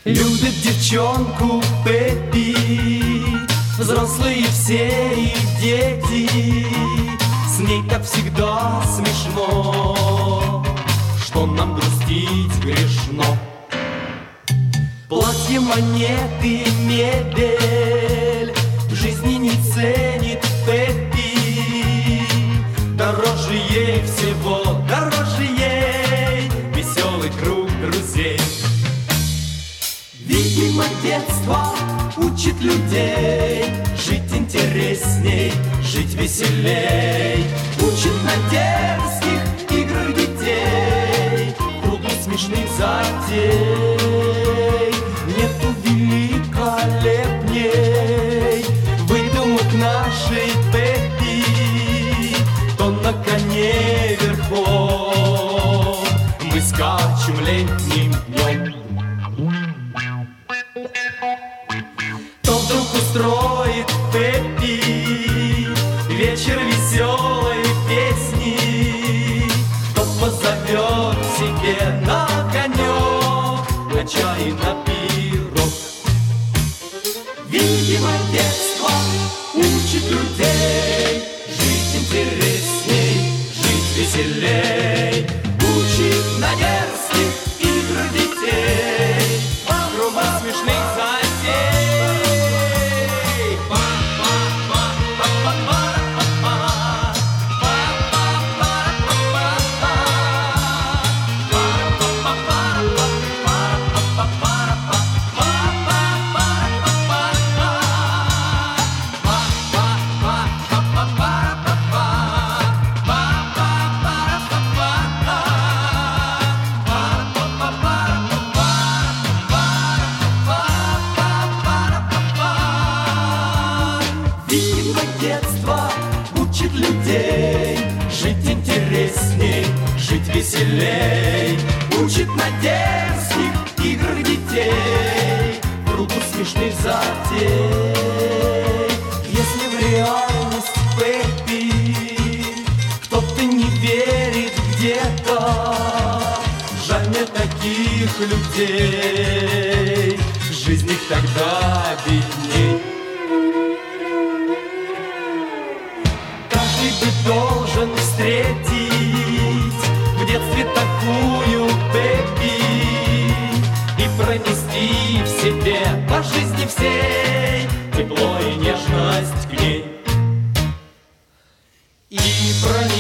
Любит девчонку Пеппи, взрослые все и дети. С ней так всегда смешно, что нам грустить грешно. Платье, монеты, мебель в жизни не ценит Пеппи. Дороже ей всего, дороже ей веселый круг друзей. Видимо, детство учит людей жить интересней, жить веселей. Учит на дерзких играх детей, кругу смешных затей. Нету великолепней выдумок нашей Пеппи. То на коне верхом мы скачем летним днем, то вдруг устроит Пеппи вечер веселой песни, то позовет себе на конек, на чай и на пирог. Видимо, детство учит людей жить интересней, жить веселей. Учит на дерзких играх детей, кругом смешных затей. Видимо, детство учит людей жить интересней, жить веселей. Учит на дерзких играх детей, кругу смешных затей. Если в реальность Пеппи кто-то не верит где-то, жаль мне таких людей, жизнь их тогда бедней. Каждый бы должен встретить в детстве такую Пеппи и пронести в себе по жизни всей тепло и нежность к ней. И пронести